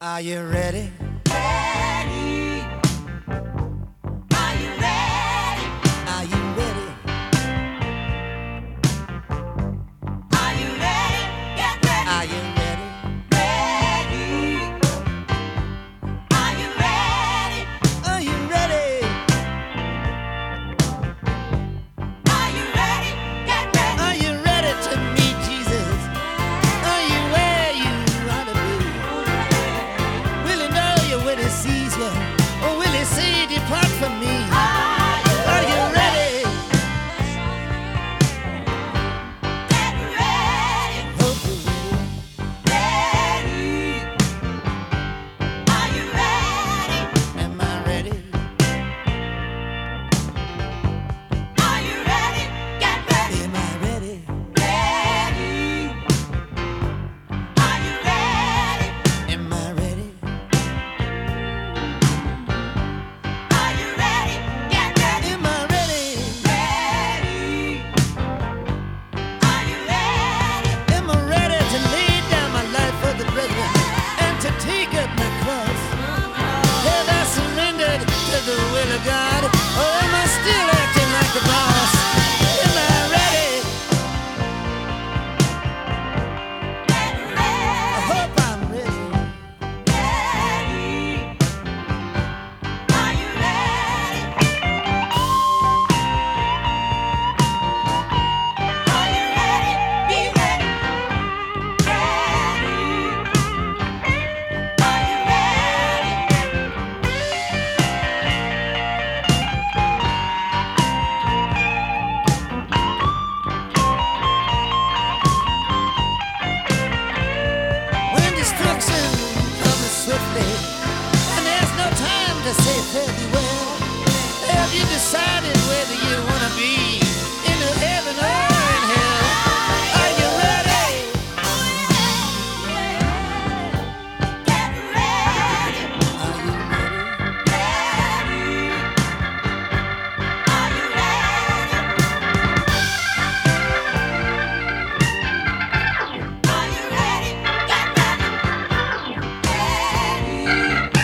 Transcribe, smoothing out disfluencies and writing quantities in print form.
Are you ready? Ready? Are you ready? Are you ready? Are you ready? Get ready. Are you ready? Ready? Are you ready? Are you ready? Are you ready? Get ready. Are you ready to meet Jesus? Are you where you ought to be? Will he know you when he sees you? Or will he say, depart from me? Are you ready? Get ready. Hope you're ready. Ready? Are you ready? Am I ready? Are you ready? Get ready. Am I ready? Ready? Are you ready? Am I ready? Are you ready? Get ready. Am I ready? Ready? Are you ready? Am I ready to lay down my life for the brethren and to take up my cross? Have I surrendered to the will of God? Or am I still acting like a boss? Am I ready? Get I ready. hope I'm ready. Ready? Are you ready? Are you ready? Be ready. Ready? Are you ready? When destruction comes swiftly and there's no time to say fare thee well, have you decided whether you want to be in heaven or in hell? Are you ready? Get ready. Are you ready? Ready? Are you ready? Are you ready? Get ready. Ready?